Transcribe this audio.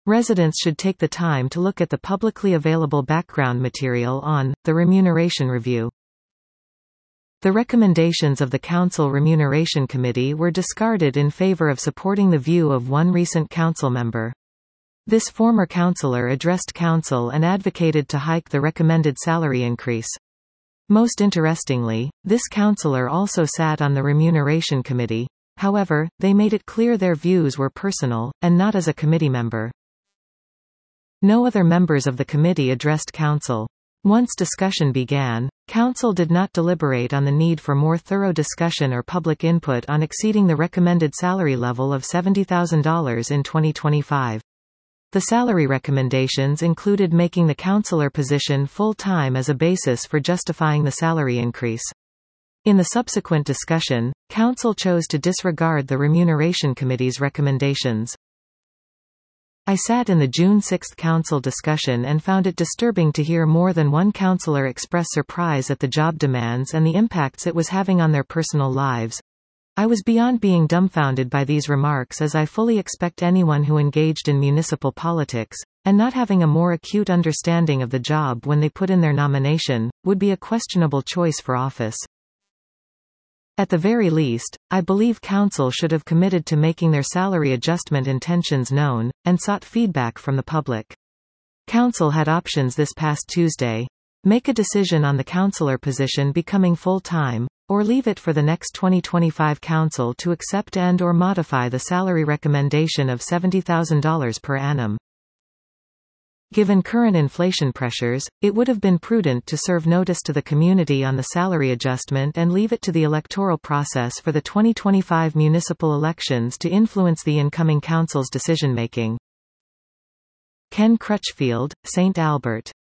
Residents should take the time to look at the publicly available background material on the remuneration review. The recommendations of the Council Remuneration Committee were discarded in favor of supporting the view of one recent council member. This former councillor addressed council and advocated to hike the recommended salary increase. Most interestingly, this councillor also sat on the Remuneration Committee. However, they made it clear their views were personal, and not as a committee member. No other members of the committee addressed council. Once discussion began, council did not deliberate on the need for more thorough discussion or public input on exceeding the recommended salary level of $70,000 in 2025. The salary recommendations included making the councillor position full-time as a basis for justifying the salary increase. In the subsequent discussion, council chose to disregard the Remuneration Committee's recommendations. I sat in the June 6 council discussion and found it disturbing to hear more than one councillor express surprise at the job demands and the impacts it was having on their personal lives. I was beyond being dumbfounded by these remarks, as I fully expect anyone who engaged in municipal politics, and not having a more acute understanding of the job when they put in their nomination, would be a questionable choice for office. At the very least, I believe council should have committed to making their salary adjustment intentions known, and sought feedback from the public. Council had options this past Tuesday. Make a decision on the councillor position becoming full-time, or leave it for the next 2025 council to accept and/or modify the salary recommendation of $70,000 per annum. Given current inflation pressures, it would have been prudent to serve notice to the community on the salary adjustment and leave it to the electoral process for the 2025 municipal elections to influence the incoming council's decision-making. Ken Crutchfield, St. Albert.